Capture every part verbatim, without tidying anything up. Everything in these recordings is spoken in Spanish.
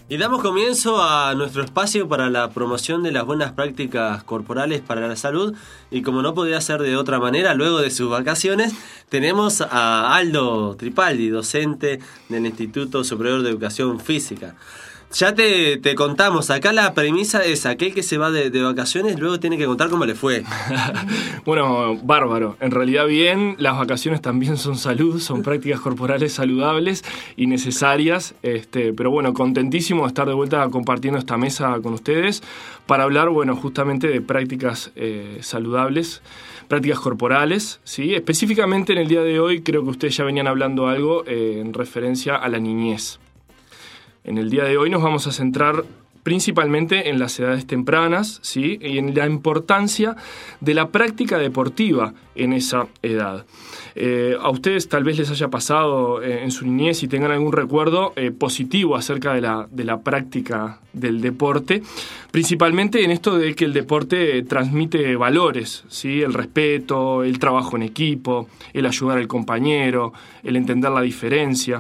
Y damos comienzo a nuestro espacio para la promoción de las buenas prácticas corporales para la salud. Y como no podía ser de otra manera, luego de sus vacaciones, tenemos a Aldo Tripaldi, docente del Instituto Superior de Educación Física. Ya te, te contamos, acá la premisa es aquel que se va de, de vacaciones luego tiene que contar cómo le fue. Bueno, bárbaro. En realidad bien, las vacaciones también son salud, son prácticas corporales saludables y necesarias. Este, pero bueno, contentísimo de estar de vuelta compartiendo esta mesa con ustedes para hablar, bueno, justamente de prácticas eh, saludables, prácticas corporales, ¿sí? Específicamente en el día de hoy creo que ustedes ya venían hablando algo eh, en referencia a la niñez. En el día de hoy nos vamos a centrar principalmente en las edades tempranas, ¿sí? Y en la importancia de la práctica deportiva en esa edad. Eh, a ustedes tal vez les haya pasado eh, en su niñez y tengan algún recuerdo eh, positivo acerca de la, de la práctica del deporte, principalmente en esto de que el deporte transmite valores, ¿sí? El respeto, el trabajo en equipo, el ayudar al compañero, el entender la diferencia.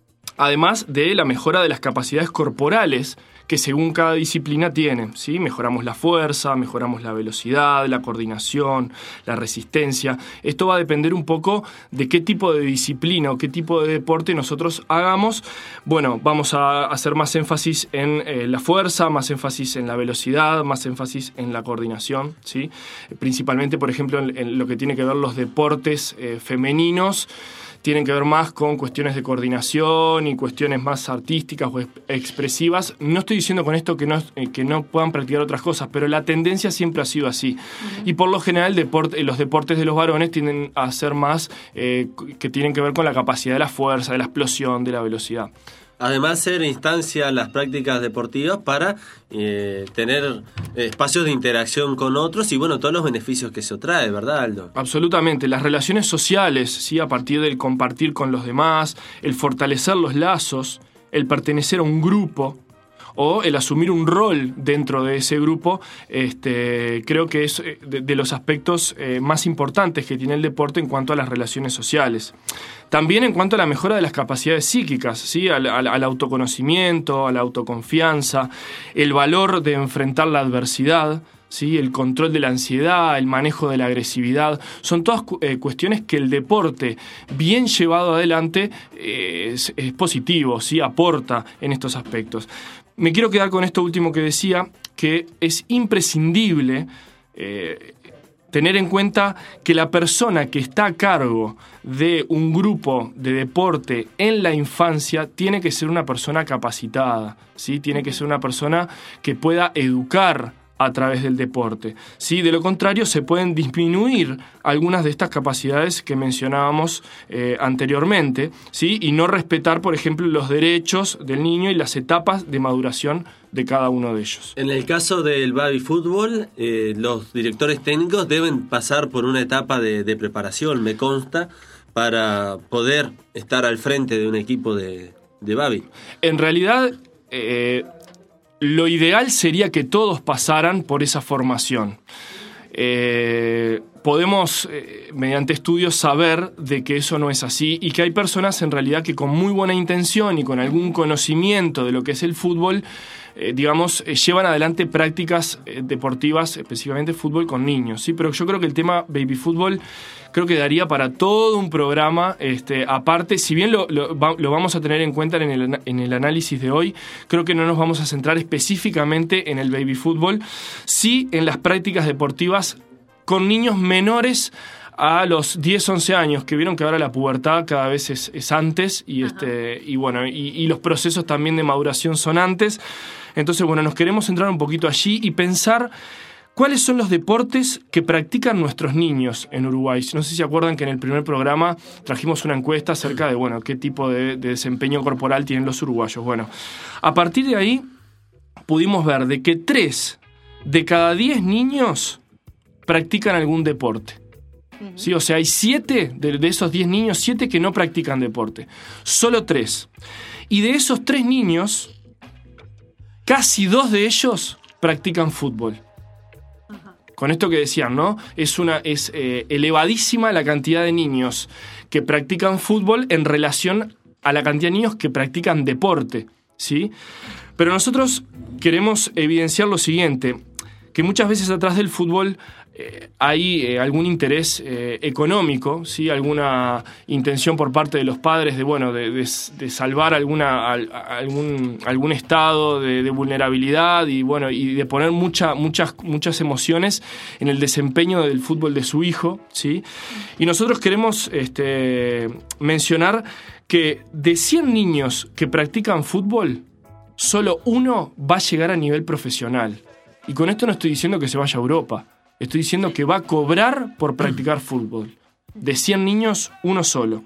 Además de la mejora de las capacidades corporales que según cada disciplina tiene, ¿sí? Mejoramos la fuerza, mejoramos la velocidad, la coordinación, la resistencia. Esto va a depender un poco de qué tipo de disciplina o qué tipo de deporte nosotros hagamos. Bueno, vamos a hacer más énfasis en eh, la fuerza, más énfasis en la velocidad, más énfasis en la coordinación, ¿sí? Principalmente, por ejemplo, en, en lo que tiene que ver los deportes eh, femeninos, tienen que ver más con cuestiones de coordinación y cuestiones más artísticas o expresivas. No estoy diciendo con esto que no, que no puedan practicar otras cosas, pero la tendencia siempre ha sido así. Uh-huh. Y por lo general deporte, los deportes de los varones tienden a ser más eh, que tienen que ver con la capacidad de la fuerza, de la explosión, de la velocidad. Además, ser instancia las prácticas deportivas para eh, tener espacios de interacción con otros y, bueno, todos los beneficios que eso trae, ¿verdad, Aldo? Absolutamente. Las relaciones sociales, ¿sí? A partir del compartir con los demás, el fortalecer los lazos, el pertenecer a un grupo o el asumir un rol dentro de ese grupo, este, creo que es de, de los aspectos eh, más importantes que tiene el deporte en cuanto a las relaciones sociales. También en cuanto a la mejora de las capacidades psíquicas, ¿sí? al, al, al autoconocimiento, a la autoconfianza, el valor de enfrentar la adversidad, ¿sí? El control de la ansiedad, el manejo de la agresividad, son todas eh, cuestiones que el deporte bien llevado adelante eh, es, es positivo, ¿sí? Aporta en estos aspectos. Me quiero quedar con esto último que decía, que es imprescindible eh, tener en cuenta que la persona que está a cargo de un grupo de deporte en la infancia tiene que ser una persona capacitada, ¿sí? Tiene que ser una persona que pueda educar a través del deporte, ¿sí? De lo contrario, se pueden disminuir algunas de estas capacidades que mencionábamos eh, anteriormente, ¿sí? Y no respetar, por ejemplo, los derechos del niño y las etapas de maduración de cada uno de ellos. En el caso del baby fútbol, eh, los directores técnicos deben pasar por una etapa de, de preparación, me consta, para poder estar al frente de un equipo de, de baby. En realidad, eh, lo ideal sería que todos pasaran por esa formación. Eh, podemos, eh, mediante estudios, saber de que eso no es así y que hay personas en realidad que con muy buena intención y con algún conocimiento de lo que es el fútbol, eh, digamos, eh, llevan adelante prácticas eh, deportivas, específicamente fútbol con niños, ¿sí? Pero yo creo que el tema baby fútbol creo que daría para todo un programa este, aparte. Si bien lo, lo, lo vamos a tener en cuenta en el, en el análisis de hoy, creo que no nos vamos a centrar específicamente en el baby fútbol, sí en las prácticas deportivas con niños menores a los diez, once años, que vieron que ahora la pubertad cada vez es, es antes y, este, y, bueno, y, y los procesos también de maduración son antes. Entonces, bueno, nos queremos centrar un poquito allí y pensar ¿cuáles son los deportes que practican nuestros niños en Uruguay? No sé si se acuerdan que en el primer programa trajimos una encuesta acerca de, bueno, qué tipo de, de desempeño corporal tienen los uruguayos. Bueno, a partir de ahí pudimos ver de que tres de cada diez niños practican algún deporte. Uh-huh. ¿Sí? O sea, hay siete de, de esos diez niños, siete que no practican deporte. Solo tres. Y de esos tres niños, casi dos de ellos practican fútbol. Con esto que decían, ¿no? Es, una, es eh, elevadísima la cantidad de niños que practican fútbol en relación a la cantidad de niños que practican deporte, ¿sí? Pero nosotros queremos evidenciar lo siguiente, que muchas veces atrás del fútbol eh, hay eh, algún interés eh, económico, ¿sí? Alguna intención por parte de los padres de, bueno, de, de, de salvar alguna, al, algún, algún estado de, de vulnerabilidad y, bueno, y de poner mucha, muchas, muchas emociones en el desempeño del fútbol de su hijo, ¿sí? Y nosotros queremos este, mencionar que de cien niños que practican fútbol, solo uno va a llegar a nivel profesional. Y con esto no estoy diciendo que se vaya a Europa. Estoy diciendo que va a cobrar por practicar fútbol. De cien niños, uno solo.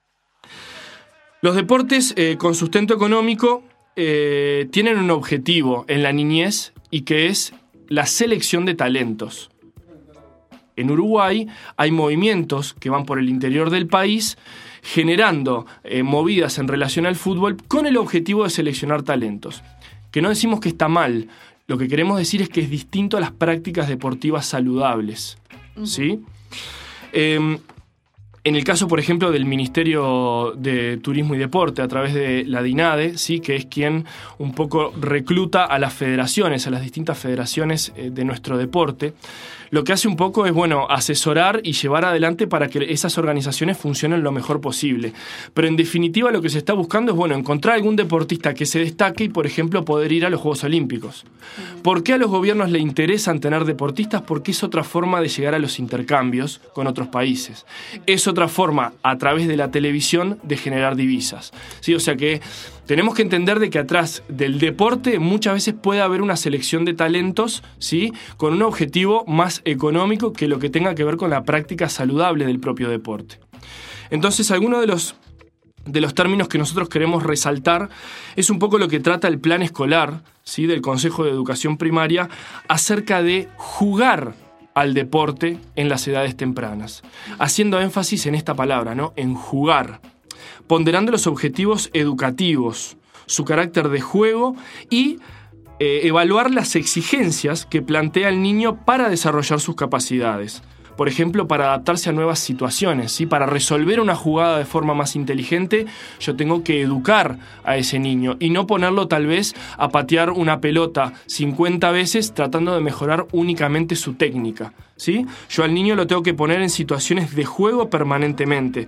Los deportes eh, con sustento económico eh, tienen un objetivo en la niñez y que es la selección de talentos. En Uruguay hay movimientos que van por el interior del país generando eh, movidas en relación al fútbol con el objetivo de seleccionar talentos. Que no decimos que está mal. Lo que queremos decir es que es distinto a las prácticas deportivas saludables, ¿sí? Eh, en el caso, por ejemplo, del Ministerio de Turismo y Deporte, a través de la DINADE, ¿sí? Que es quien un poco recluta a las federaciones, a las distintas federaciones eh, de nuestro deporte, lo que hace un poco es, bueno, asesorar y llevar adelante para que esas organizaciones funcionen lo mejor posible. Pero en definitiva lo que se está buscando es, bueno, encontrar algún deportista que se destaque y, por ejemplo, poder ir a los Juegos Olímpicos. ¿Por qué a los gobiernos le interesan tener deportistas? Porque es otra forma de llegar a los intercambios con otros países. Es otra forma, a través de la televisión, de generar divisas, ¿sí? O sea que tenemos que entender de que atrás del deporte muchas veces puede haber una selección de talentos, ¿sí? Con un objetivo más económico que lo que tenga que ver con la práctica saludable del propio deporte. Entonces, algunos de los, de los términos que nosotros queremos resaltar es un poco lo que trata el plan escolar, ¿sí? Del Consejo de Educación Primaria acerca de jugar al deporte en las edades tempranas, haciendo énfasis en esta palabra, ¿no? En jugar, ponderando los objetivos educativos, su carácter de juego y eh, evaluar las exigencias que plantea el niño para desarrollar sus capacidades. Por ejemplo, para adaptarse a nuevas situaciones, ¿sí? Para resolver una jugada de forma más inteligente, yo tengo que educar a ese niño y no ponerlo tal vez a patear una pelota cincuenta veces tratando de mejorar únicamente su técnica, ¿sí? Yo al niño lo tengo que poner en situaciones de juego permanentemente.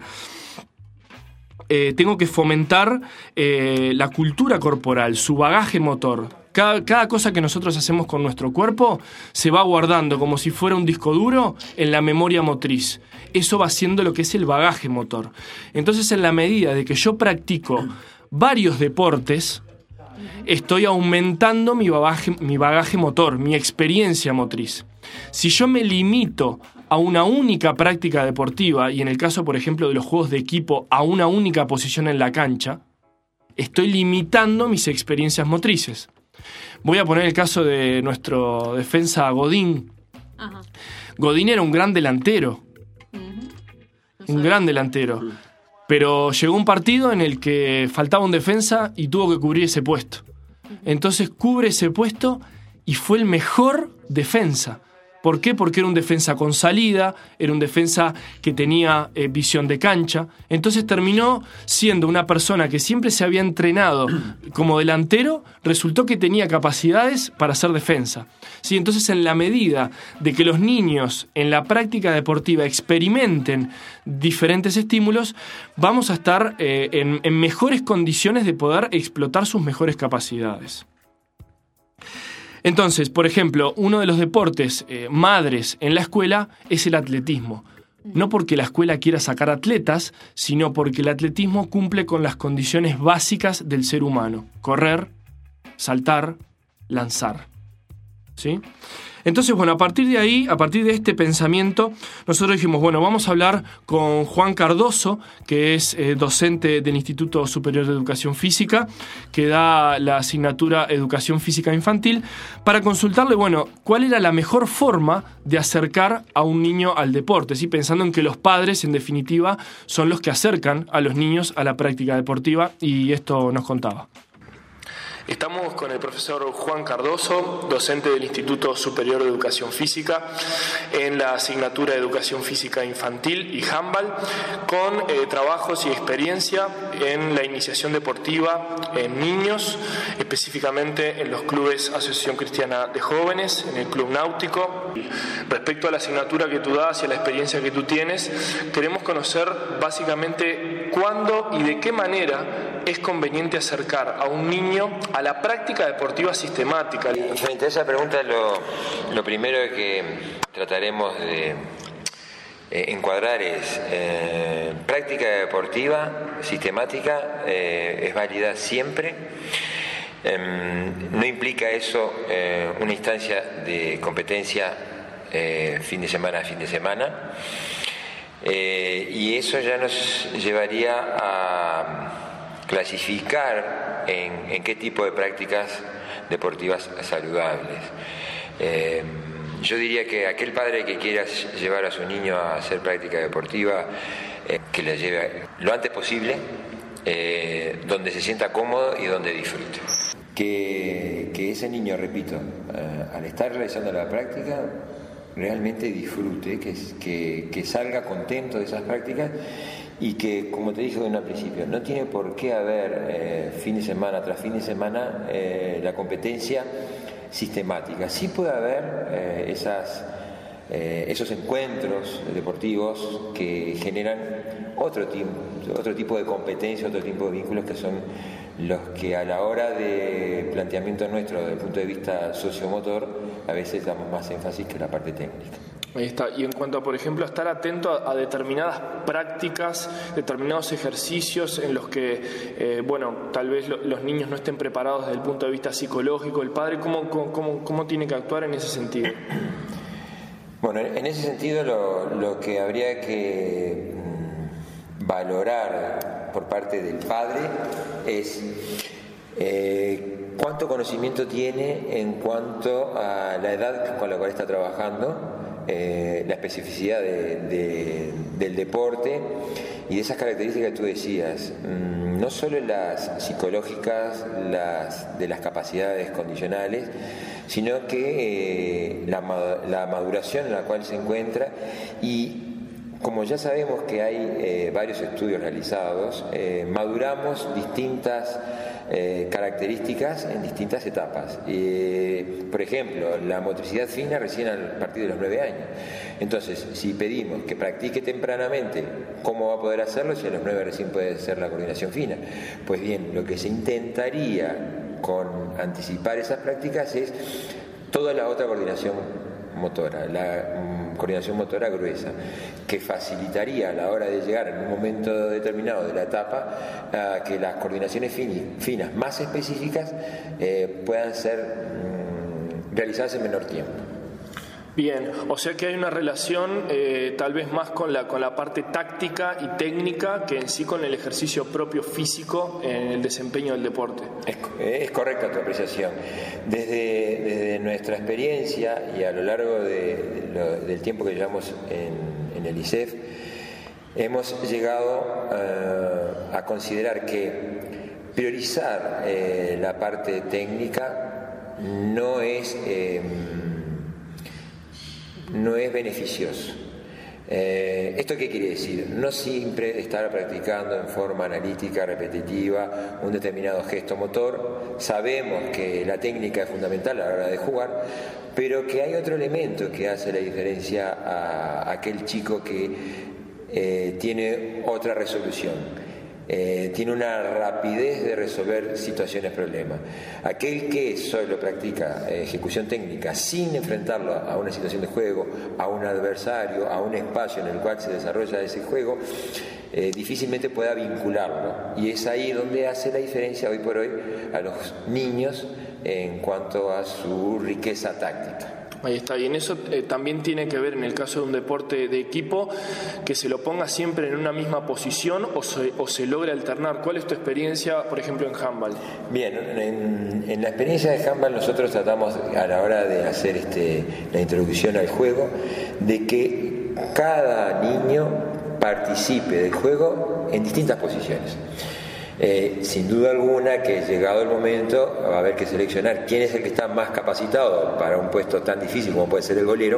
Eh, tengo que fomentar eh, la cultura corporal, su bagaje motor. Cada, cada cosa que nosotros hacemos con nuestro cuerpo se va guardando como si fuera un disco duro en la memoria motriz. Eso va siendo lo que es el bagaje motor. Entonces, en la medida de que yo practico varios deportes, estoy aumentando mi bagaje, mi bagaje motor, mi experiencia motriz. Si yo me limito a una única práctica deportiva, y en el caso, por ejemplo, de los juegos de equipo, a una única posición en la cancha, estoy limitando mis experiencias motrices. Voy a poner el caso de nuestro defensa Godín. Ajá. Godín era un gran delantero. Uh-huh. Un gran delantero. Uh-huh. Pero llegó un partido en el que faltaba un defensa y tuvo que cubrir ese puesto. Uh-huh. Entonces cubre ese puesto y fue el mejor defensa. ¿Por qué? Porque era un defensa con salida, era un defensa que tenía eh, visión de cancha. Entonces terminó siendo una persona que siempre se había entrenado como delantero, resultó que tenía capacidades para hacer defensa. ¿Sí? Entonces, en la medida de que los niños en la práctica deportiva experimenten diferentes estímulos, vamos a estar eh, en, en mejores condiciones de poder explotar sus mejores capacidades. Entonces, por ejemplo, uno de los deportes eh, madres en la escuela es el atletismo. No porque la escuela quiera sacar atletas, sino porque el atletismo cumple con las condiciones básicas del ser humano. Correr, saltar, lanzar. ¿Sí? Entonces, bueno, a partir de ahí, a partir de este pensamiento, nosotros dijimos, bueno, vamos a hablar con Juan Cardoso, que es eh, docente del Instituto Superior de Educación Física, que da la asignatura Educación Física Infantil, para consultarle, bueno, cuál era la mejor forma de acercar a un niño al deporte, ¿sí? Pensando en que los padres, en definitiva, son los que acercan a los niños a la práctica deportiva, y esto nos contaba. Estamos con el profesor Juan Cardoso, docente del Instituto Superior de Educación Física, en la asignatura de Educación Física Infantil y Handball, con eh, trabajos y experiencia en la iniciación deportiva en niños, específicamente en los clubes Asociación Cristiana de Jóvenes, en el Club Náutico. Respecto a la asignatura que tú das y a la experiencia que tú tienes, queremos conocer básicamente cuándo y de qué manera es conveniente acercar a un niño a la práctica deportiva sistemática. Frente a esa pregunta, lo, lo primero que trataremos de eh, encuadrar es eh, práctica deportiva sistemática, eh, es válida siempre. Eh, no implica eso eh, una instancia de competencia eh, fin de semana a fin de semana, eh, y eso ya nos llevaría a clasificar en, en qué tipo de prácticas deportivas saludables. Eh, yo diría que aquel padre que quiera llevar a su niño a hacer práctica deportiva, eh, que la lleve lo antes posible, eh, donde se sienta cómodo y donde disfrute. Que, que ese niño, repito, eh, al estar realizando la práctica, realmente disfrute, que, que, que salga contento de esas prácticas. Y que, como te dije en un principio, no tiene por qué haber eh, fin de semana tras fin de semana eh, la competencia sistemática. Sí puede haber eh, esas, eh, esos encuentros deportivos que generan otro tipo, otro tipo de competencia, otro tipo de vínculos, que son los que a la hora de planteamiento nuestro desde el punto de vista sociomotor a veces damos más énfasis que la parte técnica. Ahí está. Y en cuanto a, por ejemplo, a estar atento a, a determinadas prácticas, determinados ejercicios en los que, eh, bueno, tal vez lo, los niños no estén preparados desde el punto de vista psicológico, el padre, ¿cómo, cómo, cómo tiene que actuar en ese sentido? Bueno, en ese sentido lo, lo que habría que mmm, valorar por parte del padre es eh, cuánto conocimiento tiene en cuanto a la edad con la cual está trabajando, Eh, la especificidad de, de, del deporte y de esas características que tú decías, mm, no solo las psicológicas, las de las capacidades condicionales, sino que eh, la, la maduración en la cual se encuentra. Y como ya sabemos que hay eh, varios estudios realizados, eh, maduramos distintas Eh, características en distintas etapas. Eh, por ejemplo, la motricidad fina recién a partir de los nueve años. Entonces, si pedimos que practique tempranamente, ¿cómo va a poder hacerlo si a los nueve recién puede hacer la coordinación fina? Pues bien, lo que se intentaría con anticipar esas prácticas es toda la otra coordinación motora, la um, coordinación motora gruesa, que facilitaría a la hora de llegar en un momento determinado de la etapa uh, que las coordinaciones fini, finas más específicas eh, puedan ser um, realizadas en menor tiempo. Bien, o sea que hay una relación eh, tal vez más con la, con la parte táctica y técnica que en sí con el ejercicio propio físico en el desempeño del deporte. Es, es correcta tu apreciación. Desde, desde nuestra experiencia y a lo largo de, de lo, del tiempo que llevamos en, en el I C E F, hemos llegado uh, a considerar que priorizar eh, la parte técnica no es... Eh, no es beneficioso. Eh, ¿Esto qué quiere decir? No siempre estar practicando en forma analítica, repetitiva, un determinado gesto motor. Sabemos que la técnica es fundamental a la hora de jugar, pero que hay otro elemento que hace la diferencia a aquel chico que eh, tiene otra resolución. Eh, tiene una rapidez de resolver situaciones, problemas. Aquel que solo practica eh, ejecución técnica sin enfrentarlo a una situación de juego, a un adversario, a un espacio en el cual se desarrolla ese juego, eh, difícilmente pueda vincularlo. Y es ahí donde hace la diferencia hoy por hoy a los niños en cuanto a su riqueza táctica. Ahí está, y en eso eh, también tiene que ver en el caso de un deporte de equipo que se lo ponga siempre en una misma posición o se, o se logre alternar. ¿Cuál es tu experiencia, por ejemplo, en handball? Bien, en, en la experiencia de handball nosotros tratamos a la hora de hacer este, la introducción al juego de que cada niño participe del juego en distintas posiciones. Eh, sin duda alguna que llegado el momento va a haber que seleccionar quién es el que está más capacitado para un puesto tan difícil como puede ser el golero.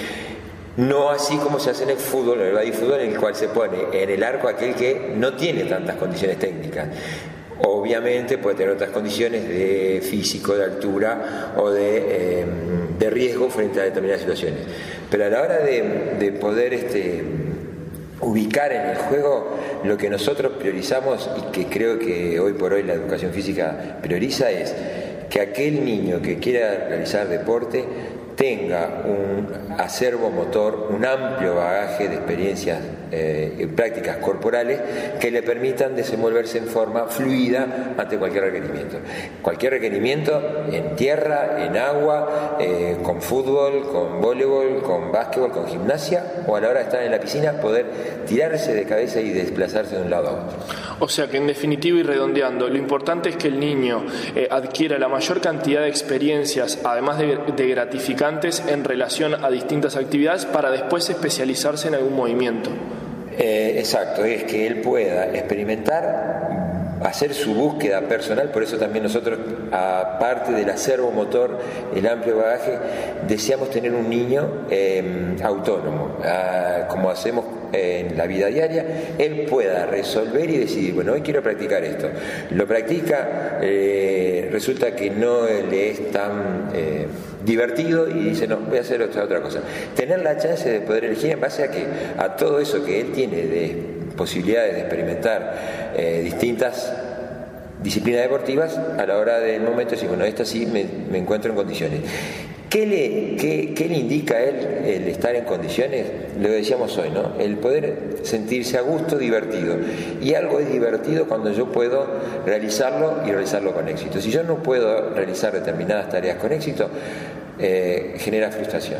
No así como se hace en el fútbol, en el bodyfútbol, en el cual se pone en el arco aquel que no tiene tantas condiciones técnicas. Obviamente puede tener otras condiciones de físico, de altura o de, eh, de riesgo frente a determinadas situaciones. Pero a la hora de, de poder este, ubicar en el juego, lo que nosotros priorizamos y que creo que hoy por hoy la educación física prioriza es que aquel niño que quiera realizar deporte tenga un acervo motor, un amplio bagaje de experiencias eh, y prácticas corporales que le permitan desenvolverse en forma fluida ante cualquier requerimiento. Cualquier requerimiento en tierra, en agua, eh, con fútbol, con voleibol, con básquetbol, con gimnasia, o a la hora de estar en la piscina poder tirarse de cabeza y desplazarse de un lado a otro. O sea que en definitiva y redondeando, lo importante es que el niño eh, adquiera la mayor cantidad de experiencias, además de, de gratificantes, en relación a distintas actividades para después especializarse en algún movimiento. Eh, exacto, es que él pueda experimentar, hacer su búsqueda personal. Por eso también nosotros, aparte del acervo motor, el amplio bagaje, deseamos tener un niño eh, autónomo, eh, como hacemos en la vida diaria. Él pueda resolver y decidir, bueno, hoy quiero practicar esto. Lo practica, eh, resulta que no le es tan eh, divertido y dice, no, voy a hacer otra, otra cosa. Tener la chance de poder elegir en base a que a todo eso que él tiene de posibilidades de experimentar eh, distintas disciplinas deportivas, a la hora del momento decir, bueno, esta sí me, me encuentro en condiciones. ¿Qué le, qué, ¿Qué le indica a él el estar en condiciones? Lo decíamos hoy, ¿no? El poder sentirse a gusto, divertido. Y algo es divertido cuando yo puedo realizarlo y realizarlo con éxito. Si yo no puedo realizar determinadas tareas con éxito, eh, genera frustración.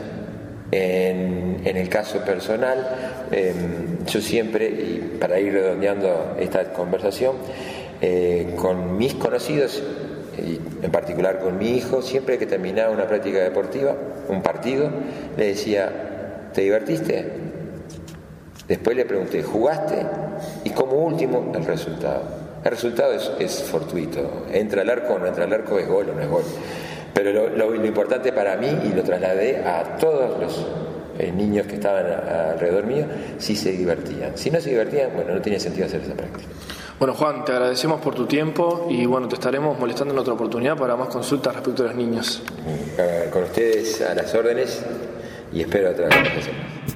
En, en el caso personal, eh, yo siempre, y para ir redondeando esta conversación, eh, con mis conocidos, y en particular con mi hijo, siempre que terminaba una práctica deportiva, un partido, le decía, ¿te divertiste? Después le pregunté, ¿jugaste? Y como último, el resultado. El resultado es, es fortuito. Entra al arco o no entra al arco, es gol o no es gol. Pero lo, lo, lo importante para mí, y lo trasladé a todos los eh, niños que estaban a, a alrededor mío, si se divertían. Si no se divertían, bueno, no tiene sentido hacer esa práctica. Bueno, Juan, te agradecemos por tu tiempo y bueno, te estaremos molestando en otra oportunidad para más consultas respecto a los niños. Eh, con ustedes a las órdenes y espero otra conversación.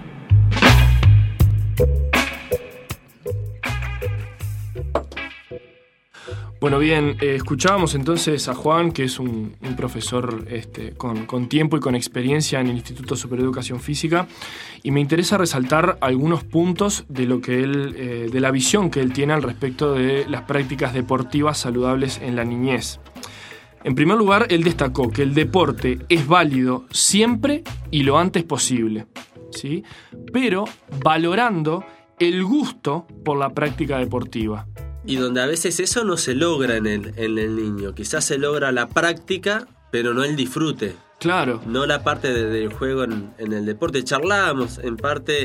Bueno, bien, eh, escuchábamos entonces a Juan, que es un, un profesor este, con, con tiempo y con experiencia en el Instituto Superior de Educación Física, y me interesa resaltar algunos puntos de lo que él, eh, de la visión que él tiene al respecto de las prácticas deportivas saludables en la niñez. En primer lugar, él destacó que el deporte es válido siempre y lo antes posible, ¿sí? Pero valorando el gusto por la práctica deportiva. Y donde a veces eso no se logra en el, en el niño. Quizás se logra la práctica, pero no el disfrute. Claro. No la parte de, del juego en, en el deporte. Charlábamos en parte,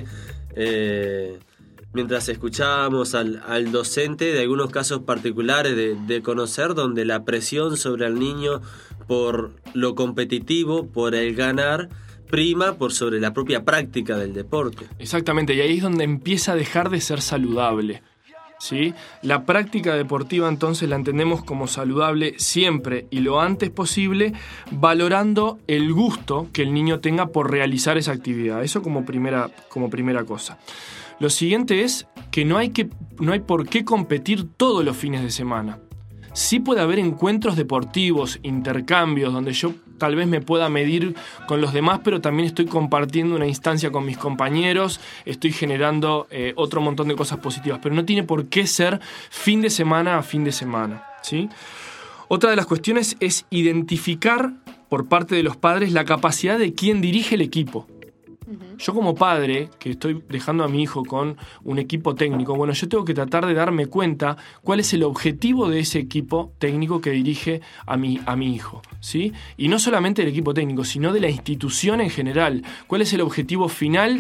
eh, mientras escuchábamos al, al docente, de algunos casos particulares de, de conocer, donde la presión sobre el niño por lo competitivo, por el ganar, prima por sobre la propia práctica del deporte. Exactamente, y ahí es donde empieza a dejar de ser saludable. ¿Sí? La práctica deportiva entonces la entendemos como saludable siempre y lo antes posible, valorando el gusto que el niño tenga por realizar esa actividad. Eso como primera, como primera cosa. Lo siguiente es que no hay que, no hay por qué competir todos los fines de semana. Sí puede haber encuentros deportivos, intercambios, donde yo tal vez me pueda medir con los demás, pero también estoy compartiendo una instancia con mis compañeros, estoy generando eh, otro montón de cosas positivas, pero no tiene por qué ser fin de semana a fin de semana, ¿sí? Otra de las cuestiones es identificar por parte de los padres la capacidad de quien dirige el equipo. Yo como padre, que estoy dejando a mi hijo con un equipo técnico, bueno, yo tengo que tratar de darme cuenta cuál es el objetivo de ese equipo técnico que dirige a mi, a mi hijo, ¿sí? Y no solamente del equipo técnico, sino de la institución en general. ¿Cuál es el objetivo final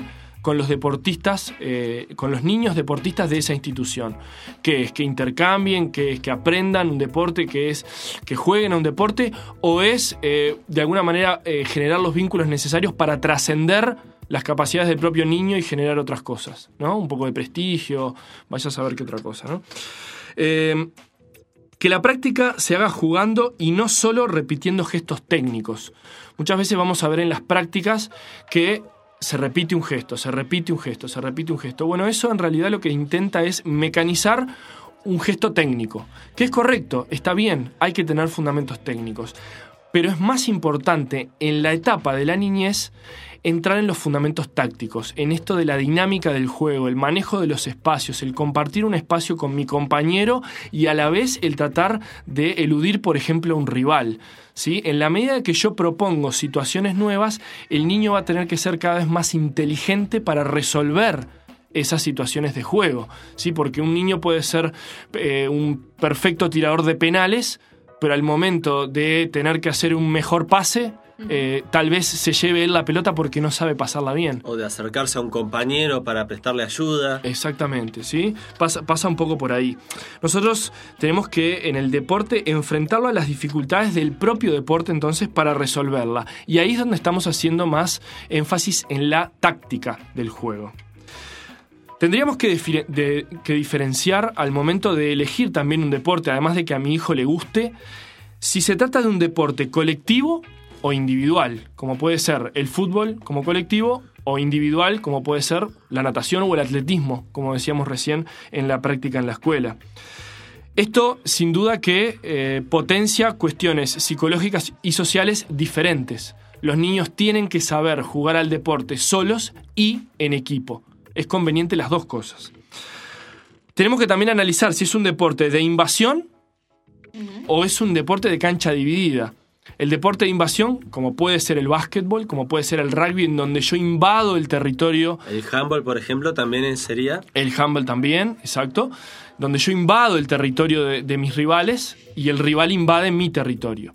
con los deportistas, eh, con los niños deportistas de esa institución. ¿Qué es? Que intercambien, que es que aprendan un deporte, que es que jueguen a un deporte, o es eh, de alguna manera eh, generar los vínculos necesarios para trascender las capacidades del propio niño y generar otras cosas, ¿no? Un poco de prestigio, vaya a saber qué otra cosa, ¿no? Eh, que la práctica se haga jugando y no solo repitiendo gestos técnicos. Muchas veces vamos a ver en las prácticas que se repite un gesto, se repite un gesto, se repite un gesto. Bueno, eso en realidad lo que intenta es mecanizar un gesto técnico, que es correcto, está bien, hay que tener fundamentos técnicos, pero es más importante en la etapa de la niñez entrar en los fundamentos tácticos, en esto de la dinámica del juego, el manejo de los espacios, el compartir un espacio con mi compañero y a la vez el tratar de eludir, por ejemplo, a un rival, ¿sí? En la medida que yo propongo situaciones nuevas, el niño va a tener que ser cada vez más inteligente para resolver esas situaciones de juego, ¿sí? Porque un niño puede ser eh, un perfecto tirador de penales, pero al momento de tener que hacer un mejor pase, Eh, tal vez se lleve él la pelota porque no sabe pasarla bien. O de acercarse a un compañero para prestarle ayuda. Exactamente, ¿sí? Pasa, pasa un poco por ahí. Nosotros tenemos que en el deporte enfrentarlo a las dificultades del propio deporte entonces para resolverla. Y ahí es donde estamos haciendo más énfasis en la táctica del juego. Tendríamos que, defi- de, que diferenciar al momento de elegir también un deporte, además de que a mi hijo le guste, si se trata de un deporte colectivo o individual, como puede ser el fútbol como colectivo, o individual, como puede ser la natación o el atletismo, como decíamos recién en la práctica en la escuela. Esto, sin duda, que eh, potencia cuestiones psicológicas y sociales diferentes. Los niños tienen que saber jugar al deporte solos y en equipo. Es conveniente las dos cosas. Tenemos que también analizar si es un deporte de invasión uh-huh. o es un deporte de cancha dividida. El deporte de invasión, como puede ser el básquetbol, como puede ser el rugby, en donde yo invado el territorio. El handball, por ejemplo, también sería. El handball también, exacto. Donde yo invado el territorio de, de mis rivales y el rival invade mi territorio.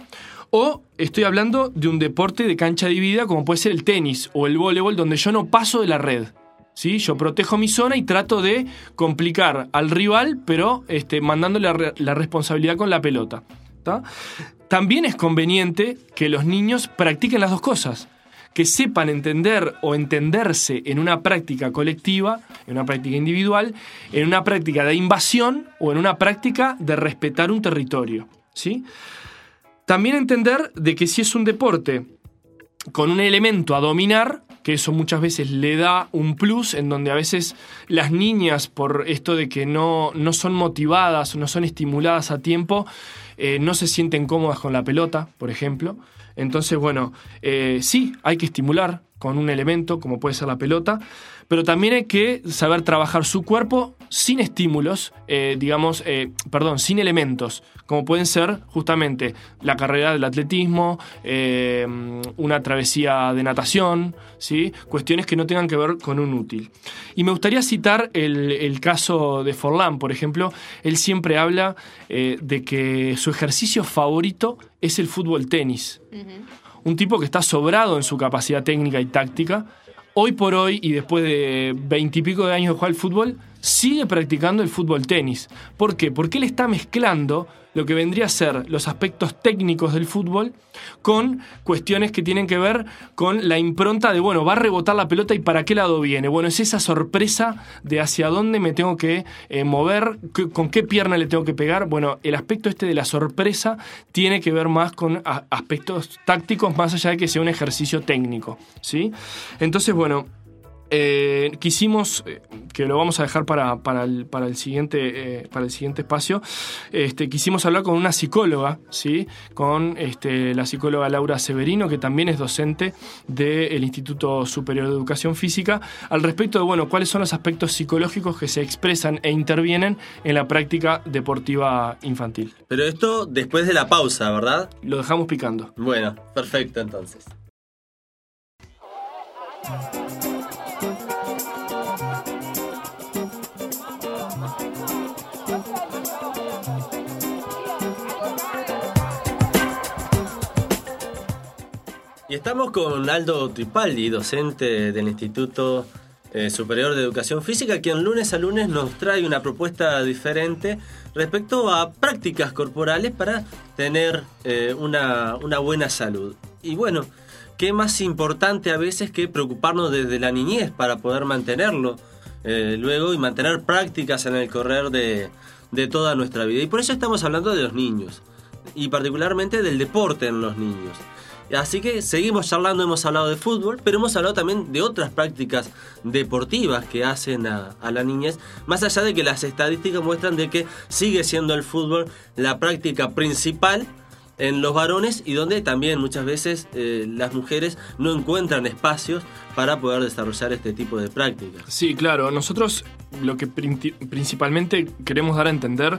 O estoy hablando de un deporte de cancha dividida, como puede ser el tenis o el voleibol, donde yo no paso de la red. ¿Sí? Yo protejo mi zona y trato de complicar al rival, pero este, mandándole la, la responsabilidad con la pelota. ¿Tá? También es conveniente que los niños practiquen las dos cosas, que sepan entender o entenderse en una práctica colectiva, en una práctica individual, en una práctica de invasión o en una práctica de respetar un territorio, ¿sí? También entender de que si es un deporte con un elemento a dominar, que eso muchas veces le da un plus, en donde a veces las niñas, por esto de que no, no son motivadas o no son estimuladas a tiempo, eh, no se sienten cómodas con la pelota, por ejemplo. Entonces, bueno, eh, sí, hay que estimular con un elemento, como puede ser la pelota, pero también hay que saber trabajar su cuerpo sin estímulos, eh, digamos, eh, perdón, sin elementos, como pueden ser justamente la carrera del atletismo, eh, una travesía de natación, ¿sí? Cuestiones que no tengan que ver con un útil. Y me gustaría citar el, el caso de Forlán, por ejemplo. Él siempre habla eh, de que su ejercicio favorito es el fútbol-tenis. Uh-huh. Un tipo que está sobrado en su capacidad técnica y táctica. Hoy por hoy, y después de veintipico de años de jugar al fútbol, sigue practicando el fútbol-tenis. ¿Por qué? Porque él está mezclando lo que vendría a ser los aspectos técnicos del fútbol con cuestiones que tienen que ver con la impronta de, bueno, va a rebotar la pelota y para qué lado viene. Bueno, es esa sorpresa de hacia dónde me tengo que eh, mover, que, con qué pierna le tengo que pegar. Bueno, el aspecto este de la sorpresa tiene que ver más con a, aspectos tácticos, más allá de que sea un ejercicio técnico, ¿sí? Entonces, bueno, Eh, quisimos, eh, que lo vamos a dejar para, para, el, para, el, siguiente, eh, para el siguiente espacio, este, quisimos hablar con una psicóloga, ¿sí? Con este, la psicóloga Laura Severino, que también es docente del Instituto Superior de Educación Física, al respecto de, bueno, cuáles son los aspectos psicológicos que se expresan e intervienen en la práctica deportiva infantil. Pero esto después de la pausa, ¿verdad? Lo dejamos picando. Bueno, perfecto entonces. Y estamos con Aldo Tripaldi, docente del Instituto eh, Superior de Educación Física, quien lunes a lunes nos trae una propuesta diferente respecto a prácticas corporales para tener eh, una, una buena salud. Y bueno, qué más importante a veces que preocuparnos desde la niñez para poder mantenerlo eh, luego y mantener prácticas en el correr de, de toda nuestra vida. Y por eso estamos hablando de los niños, y particularmente del deporte en los niños. Así que seguimos charlando, hemos hablado de fútbol, pero hemos hablado también de otras prácticas deportivas que hacen a, a la niñez, más allá de que las estadísticas muestran de que sigue siendo el fútbol la práctica principal en los varones, y donde también muchas veces eh, las mujeres no encuentran espacios para poder desarrollar este tipo de prácticas. Sí, claro, nosotros lo que prin- principalmente queremos dar a entender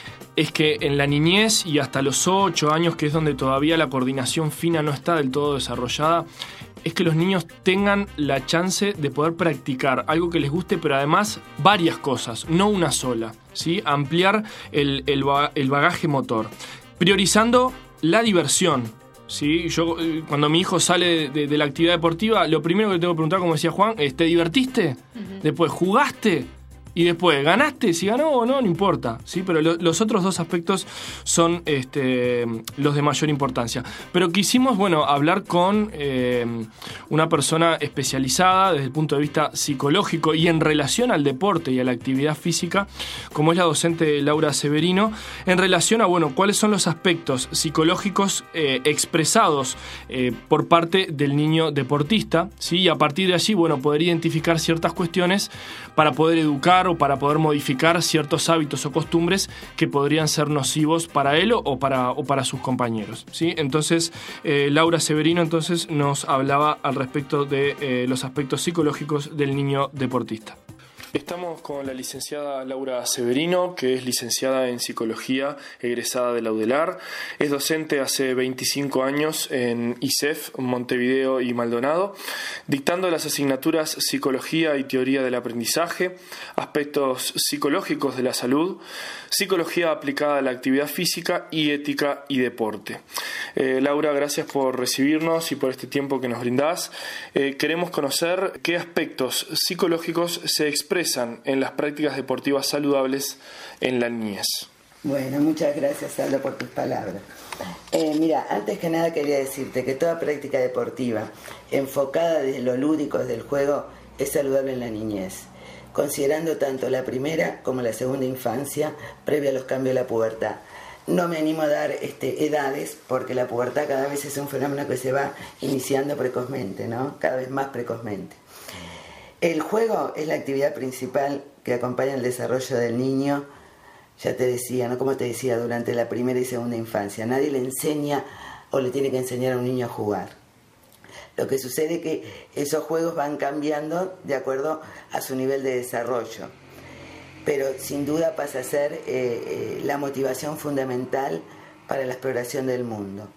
es que en la niñez y hasta los ocho años, que es donde todavía la coordinación fina no está del todo desarrollada, es que los niños tengan la chance de poder practicar algo que les guste, pero además varias cosas, no una sola, ¿sí? Ampliar el, el, el bagaje motor, priorizando la diversión, ¿sí? Yo, cuando mi hijo sale de, de la actividad deportiva, lo primero que le tengo que preguntar, como decía Juan, es: ¿te divertiste? Uh-huh. Después, ¿jugaste? Y después, ¿ganaste? Si ganó o no, no importa, ¿sí? Pero lo, los otros dos aspectos son este, los de mayor importancia. Pero quisimos, bueno, hablar con eh, una persona especializada desde el punto de vista psicológico y en relación al deporte y a la actividad física, como es la docente Laura Severino, en relación a, bueno, cuáles son los aspectos psicológicos eh, expresados eh, por parte del niño deportista, ¿sí? Y a partir de allí, bueno, poder identificar ciertas cuestiones para poder educar o para poder modificar ciertos hábitos o costumbres que podrían ser nocivos para él o para, o para sus compañeros, ¿sí? Entonces, eh, Laura Severino entonces nos hablaba al respecto de eh, los aspectos psicológicos del niño deportista. Estamos con la licenciada Laura Severino, que es licenciada en Psicología, egresada de la UDELAR. Es docente hace veinticinco años en I S E F, Montevideo y Maldonado, dictando las asignaturas Psicología y Teoría del Aprendizaje, Aspectos Psicológicos de la Salud, Psicología aplicada a la actividad física y Ética y Deporte. Eh, Laura, gracias por recibirnos y por este tiempo que nos brindás. Eh, queremos conocer qué aspectos psicológicos se expresan en las prácticas deportivas saludables en la niñez. Bueno, muchas gracias, Aldo, por tus palabras. Eh, mira, antes que nada quería decirte que toda práctica deportiva enfocada desde lo lúdico, desde el juego, es saludable en la niñez, considerando tanto la primera como la segunda infancia previa a los cambios de la pubertad. No me animo a dar este, edades, porque la pubertad cada vez es un fenómeno que se va iniciando precozmente, ¿no? Cada vez más precozmente. El juego es la actividad principal que acompaña el desarrollo del niño, ya te decía, ¿no? Como te decía, durante la primera y segunda infancia. Nadie le enseña o le tiene que enseñar a un niño a jugar. Lo que sucede es que esos juegos van cambiando de acuerdo a su nivel de desarrollo. Pero sin duda pasa a ser eh, eh, la motivación fundamental para la exploración del mundo.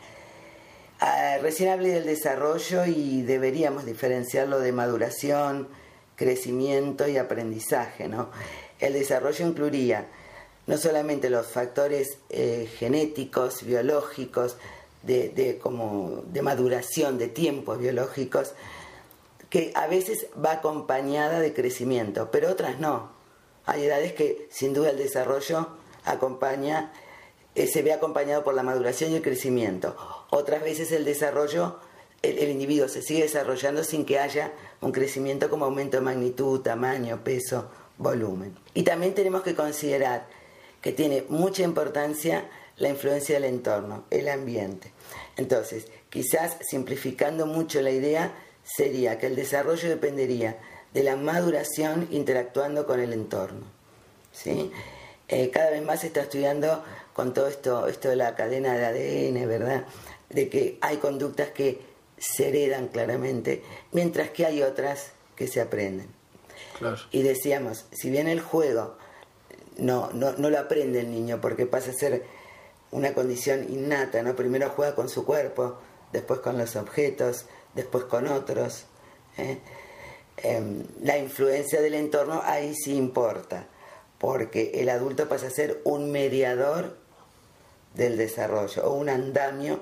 Ah, recién hablé del desarrollo y deberíamos diferenciarlo de maduración, crecimiento y aprendizaje, ¿no? El desarrollo incluiría no solamente los factores eh, genéticos, biológicos, de, de, como de maduración, de tiempos biológicos, que a veces va acompañada de crecimiento, pero otras no. Hay edades que sin duda el desarrollo acompaña, eh, se ve acompañado por la maduración y el crecimiento. Otras veces el desarrollo, el, el individuo se sigue desarrollando sin que haya un crecimiento como aumento de magnitud, tamaño, peso, volumen. Y también tenemos que considerar que tiene mucha importancia la influencia del entorno, el ambiente. Entonces, quizás simplificando mucho la idea, sería que el desarrollo dependería de la maduración interactuando con el entorno, ¿sí? Eh, cada vez más se está estudiando con todo esto, esto de la cadena de A D N, ¿verdad? De que hay conductas que se heredan claramente, mientras que hay otras que se aprenden. Claro. Y decíamos, si bien el juego no, no, no lo aprende el niño porque pasa a ser una condición innata, ¿no? Primero juega con su cuerpo, después con los objetos, después con otros. ¿eh? Eh, la influencia del entorno ahí sí importa, porque el adulto pasa a ser un mediador del desarrollo o un andamio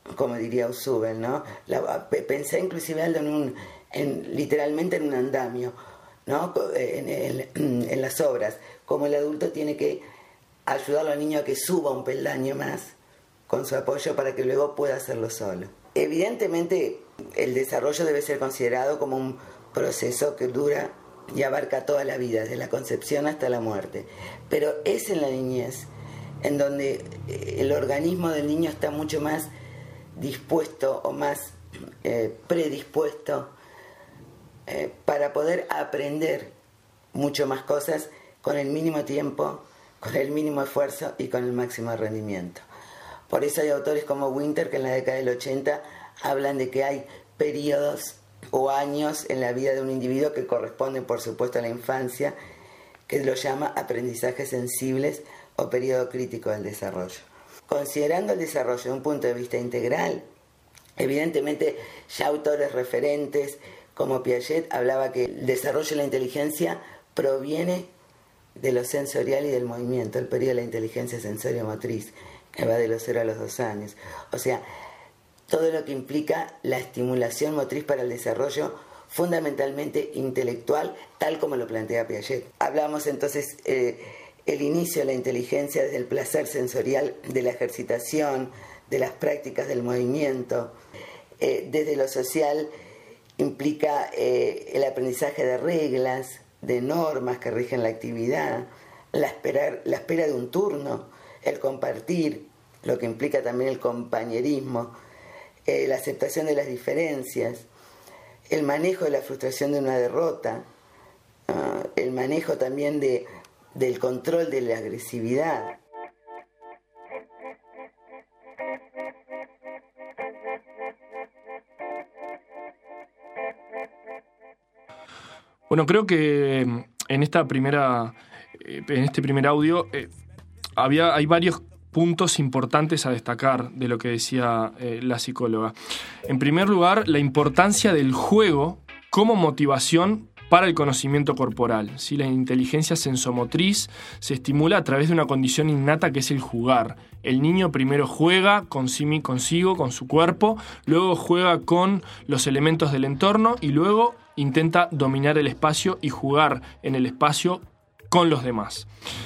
como diría Usubel, ¿no? La, pensé inclusive Aldo en un, en, literalmente en un andamio, ¿no? En, en, en las obras, como el adulto tiene que ayudarlo al niño a que suba un peldaño más con su apoyo para que luego pueda hacerlo solo. Evidentemente, el desarrollo debe ser considerado como un proceso que dura y abarca toda la vida, desde la concepción hasta la muerte. Pero es en la niñez en donde el organismo del niño está mucho más dispuesto o más eh, predispuesto eh, para poder aprender mucho más cosas con el mínimo tiempo, con el mínimo esfuerzo y con el máximo rendimiento. Por eso hay autores como Winter que en la década del ochenta hablan de que hay periodos o años en la vida de un individuo que corresponden, por supuesto, a la infancia, que lo llama aprendizajes sensibles o periodo crítico del desarrollo. Considerando el desarrollo de un punto de vista integral, evidentemente ya autores referentes como Piaget hablaba que el desarrollo de la inteligencia proviene de lo sensorial y del movimiento, el periodo de la inteligencia sensorio-motriz, que va de los cero a los dos años. O sea, todo lo que implica la estimulación motriz para el desarrollo fundamentalmente intelectual, tal como lo plantea Piaget. Hablamos entonces eh, el inicio de la inteligencia desde el placer sensorial de la ejercitación, de las prácticas del movimiento. Eh, desde lo social implica eh, el aprendizaje de reglas, de normas que rigen la actividad, la espera, la espera de un turno, el compartir, lo que implica también el compañerismo, eh, la aceptación de las diferencias, el manejo de la frustración de una derrota, uh, el manejo también de, del control de la agresividad. Bueno, creo que en esta primera, en este primer audio eh, había, hay varios puntos importantes a destacar de lo que decía eh, la psicóloga. En primer lugar, la importancia del juego como motivación para el conocimiento corporal. ¿Sí? La inteligencia sensomotriz se estimula a través de una condición innata que es el jugar. El niño primero juega consigo, consigo, con su cuerpo, luego juega con los elementos del entorno y luego intenta dominar el espacio y jugar en el espacio con los demás.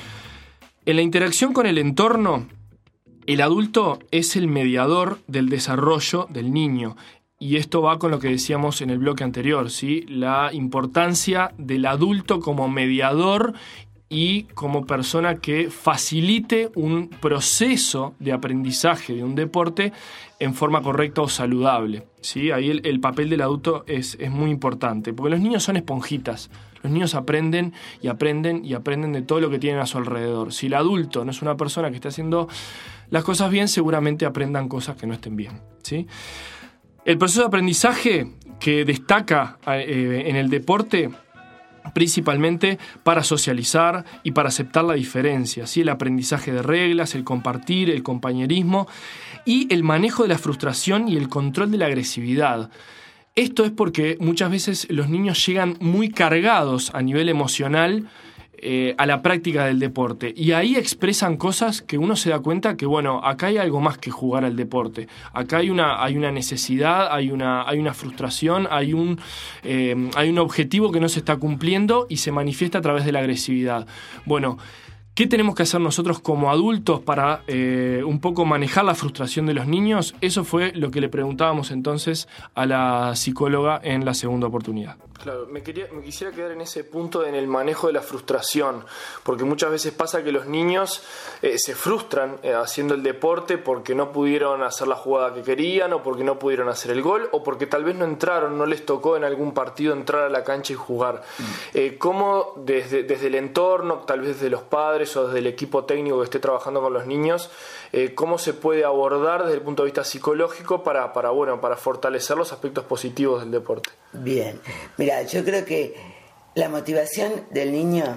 En la interacción con el entorno, el adulto es el mediador del desarrollo del niño. Y esto va con lo que decíamos en el bloque anterior, ¿sí? La importancia del adulto como mediador y como persona que facilite un proceso de aprendizaje de un deporte en forma correcta o saludable, ¿sí? Ahí el, el papel del adulto es, es muy importante, porque los niños son esponjitas. Los niños aprenden y aprenden y aprenden de todo lo que tienen a su alrededor. Si el adulto no es una persona que esté haciendo las cosas bien, seguramente aprendan cosas que no estén bien, ¿sí? El proceso de aprendizaje que destaca eh, en el deporte principalmente para socializar y para aceptar la diferencia, ¿sí? El aprendizaje de reglas, el compartir, el compañerismo y el manejo de la frustración y el control de la agresividad. Esto es porque muchas veces los niños llegan muy cargados a nivel emocional eh, a la práctica del deporte y ahí expresan cosas que uno se da cuenta que, bueno, acá hay algo más que jugar al deporte. Acá hay una, hay una necesidad, hay una, hay una frustración, hay un, eh, hay un objetivo que no se está cumpliendo y se manifiesta a través de la agresividad. Bueno, ¿qué tenemos que hacer nosotros como adultos para eh, un poco manejar la frustración de los niños? Eso fue lo que le preguntábamos entonces a la psicóloga en la segunda oportunidad. Claro, me, quería, me quisiera quedar en ese punto en el manejo de la frustración, porque muchas veces pasa que los niños eh, se frustran eh, haciendo el deporte porque no pudieron hacer la jugada que querían o porque no pudieron hacer el gol o porque tal vez no entraron, no les tocó en algún partido entrar a la cancha y jugar. Mm. Eh, ¿Cómo desde, desde el entorno, tal vez desde los padres o desde el equipo técnico que esté trabajando con los niños, eh, cómo se puede abordar desde el punto de vista psicológico para, para, bueno, para fortalecer los aspectos positivos del deporte? Bien, mira, yo creo que la motivación del niño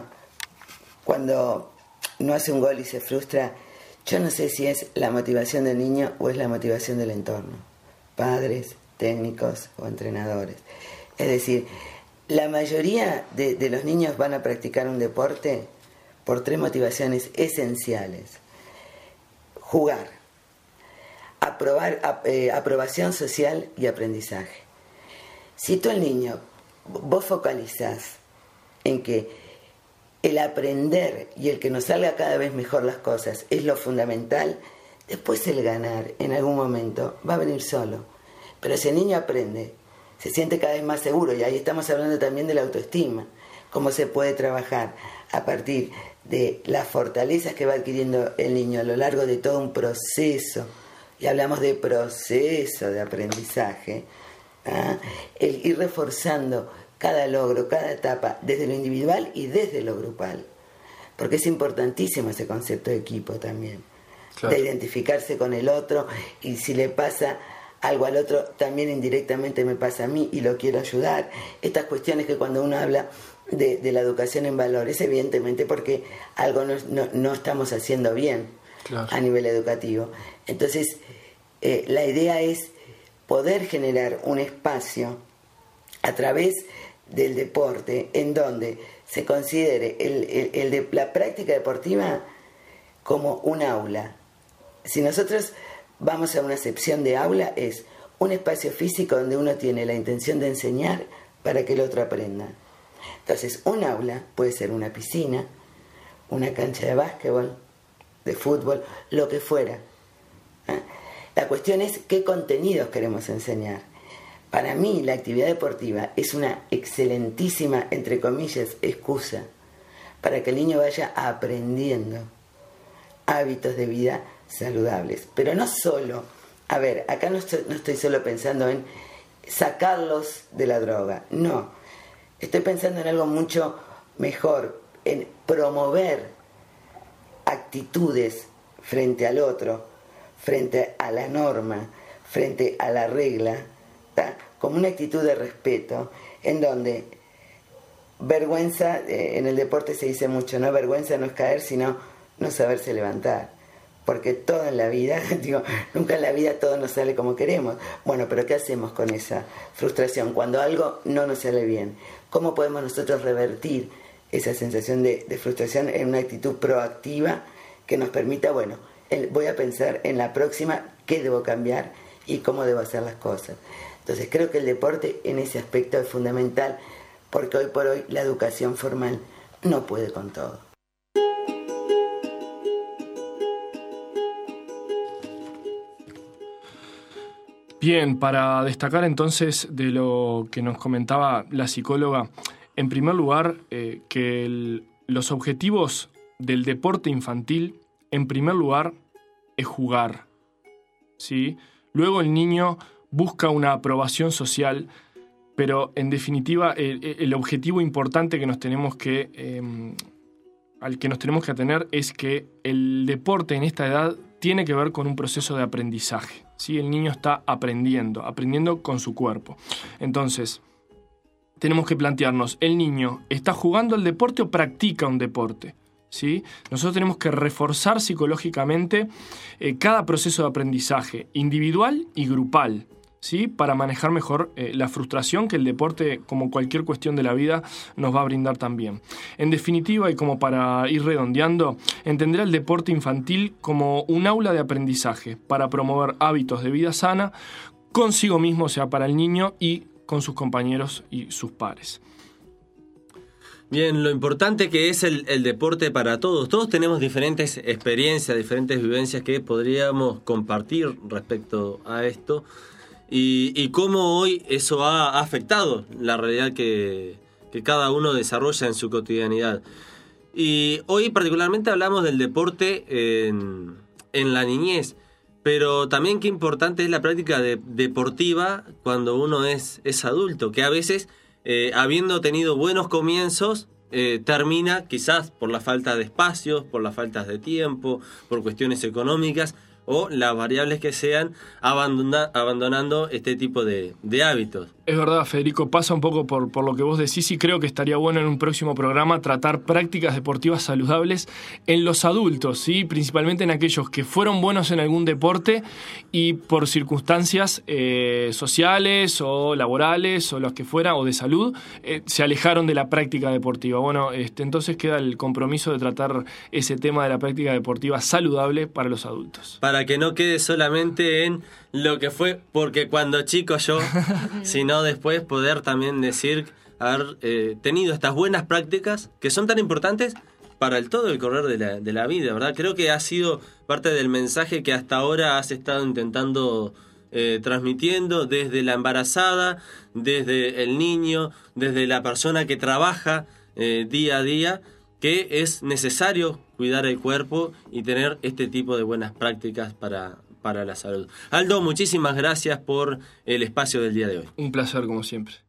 cuando no hace un gol y se frustra, yo no sé si es la motivación del niño o es la motivación del entorno, padres, técnicos o entrenadores. Es decir, la mayoría de, de los niños van a practicar un deporte por tres motivaciones esenciales. Jugar, aprobar, ap, eh, aprobación social y aprendizaje. Si tú al niño, vos focalizás en que el aprender y el que nos salga cada vez mejor las cosas es lo fundamental, después el ganar en algún momento va a venir solo. Pero si el niño aprende, se siente cada vez más seguro, y ahí estamos hablando también de la autoestima, cómo se puede trabajar a partir de las fortalezas que va adquiriendo el niño a lo largo de todo un proceso, y hablamos de proceso de aprendizaje, ¿ah? El ir reforzando cada logro, cada etapa, desde lo individual y desde lo grupal, porque es importantísimo ese concepto de equipo también, claro, de identificarse con el otro, y si le pasa algo al otro, también indirectamente me pasa a mí y lo quiero ayudar. Estas cuestiones que cuando uno habla de, de la educación en valores, evidentemente porque algo no, no, no estamos haciendo bien, claro, a nivel educativo. Entonces, eh, la idea es poder generar un espacio a través del deporte en donde se considere el, el, el de, la práctica deportiva como un aula. Si nosotros vamos a una acepción de aula, es un espacio físico donde uno tiene la intención de enseñar para que el otro aprenda. Entonces, un aula puede ser una piscina, una cancha de básquetbol, de fútbol, lo que fuera. ¿Eh? La cuestión es qué contenidos queremos enseñar. Para mí, la actividad deportiva es una excelentísima, entre comillas, excusa para que el niño vaya aprendiendo hábitos de vida saludables. Pero no solo, a ver, acá no estoy, no estoy solo pensando en sacarlos de la droga, no. Estoy pensando en algo mucho mejor, en promover actitudes frente al otro, frente a la norma, frente a la regla, ¿tá? Como una actitud de respeto, en donde vergüenza, eh, en el deporte se dice mucho, ¿no? Vergüenza no es caer, sino no saberse levantar. Porque todo en la vida, digo, nunca en la vida todo nos sale como queremos. Bueno, pero ¿qué hacemos con esa frustración? Cuando algo no nos sale bien, ¿cómo podemos nosotros revertir esa sensación de, de frustración en una actitud proactiva que nos permita, bueno, el, voy a pensar en la próxima qué debo cambiar y cómo debo hacer las cosas? Entonces creo que el deporte en ese aspecto es fundamental, porque hoy por hoy la educación formal no puede con todo. Bien, para destacar entonces de lo que nos comentaba la psicóloga, en primer lugar, eh, que el, los objetivos del deporte infantil, en primer lugar, es jugar, ¿sí? Luego el niño busca una aprobación social, pero en definitiva el, el objetivo importante que nos tenemos que, eh, al que nos tenemos que atener es que el deporte en esta edad tiene que ver con un proceso de aprendizaje, ¿sí? El niño está aprendiendo, aprendiendo con su cuerpo. Entonces, tenemos que plantearnos, ¿el niño está jugando al deporte o practica un deporte? ¿Sí? Nosotros tenemos que reforzar psicológicamente eh, cada proceso de aprendizaje, individual y grupal, ¿sí? Para manejar mejor eh, la frustración que el deporte, como cualquier cuestión de la vida, nos va a brindar también. En definitiva, y como para ir redondeando, entender el deporte infantil como un aula de aprendizaje para promover hábitos de vida sana consigo mismo, o sea, para el niño y con sus compañeros y sus pares. Bien, lo importante que es el, el deporte para todos. Todos tenemos diferentes experiencias, diferentes vivencias que podríamos compartir respecto a esto. Y, y cómo hoy eso ha afectado la realidad que, que cada uno desarrolla en su cotidianidad. Y hoy particularmente hablamos del deporte en, en la niñez, pero también qué importante es la práctica de, deportiva cuando uno es, es adulto, que a veces, eh, habiendo tenido buenos comienzos, eh, termina quizás por la falta de espacios, por la falta de tiempo, por cuestiones económicas, o las variables que sean, abandona, abandonando este tipo de, de hábitos. Es verdad, Federico, pasa un poco por, por lo que vos decís, y creo que estaría bueno en un próximo programa tratar prácticas deportivas saludables en los adultos, ¿sí? Principalmente en aquellos que fueron buenos en algún deporte y por circunstancias eh, sociales o laborales o las que fuera, o de salud, eh, se alejaron de la práctica deportiva. Bueno, este, entonces queda el compromiso de tratar ese tema de la práctica deportiva saludable para los adultos. Para para que no quede solamente en lo que fue porque cuando chico yo, sino después poder también decir haber eh, tenido estas buenas prácticas que son tan importantes para el todo el correr de la, de la vida, ¿verdad? Creo que ha sido parte del mensaje que hasta ahora has estado intentando eh, transmitiendo desde la embarazada, desde el niño, desde la persona que trabaja eh, día a día, que es necesario cuidar el cuerpo y tener este tipo de buenas prácticas para, para la salud. Aldo, muchísimas gracias por el espacio del día de hoy. Un placer como siempre.